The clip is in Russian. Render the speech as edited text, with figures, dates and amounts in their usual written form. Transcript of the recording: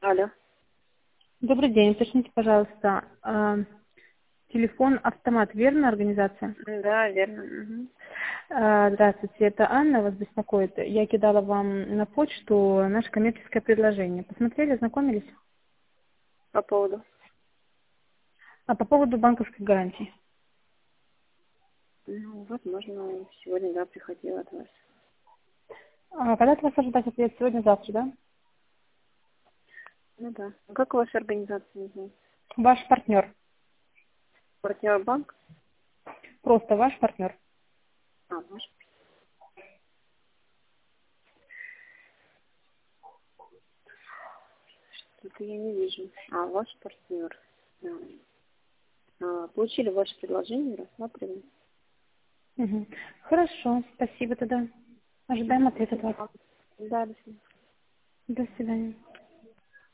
Алло. Добрый день. Уточните, пожалуйста, телефон автомат, верно, организация? Да, верно. Мгм. Здравствуйте, это Анна вас беспокоит. Я кидала вам на почту наше коммерческое предложение. Посмотрели, ознакомились? По поводу. По поводу банковской гарантии. Ну, возможно, сегодня, да, приходила от вас. Когда от вас ожидать ответ? Сегодня-завтра, да? Ну да. А как ваша организация называется? Ваш партнер. Партнер банк? Просто ваш партнер. Ваш. Что-то я не вижу. Ваш партнер. Да. Получили ваше предложение, рассматриваем. Мгм. Хорошо, спасибо тогда. Ожидаем ответ от вас. Да, до свидания. До свидания.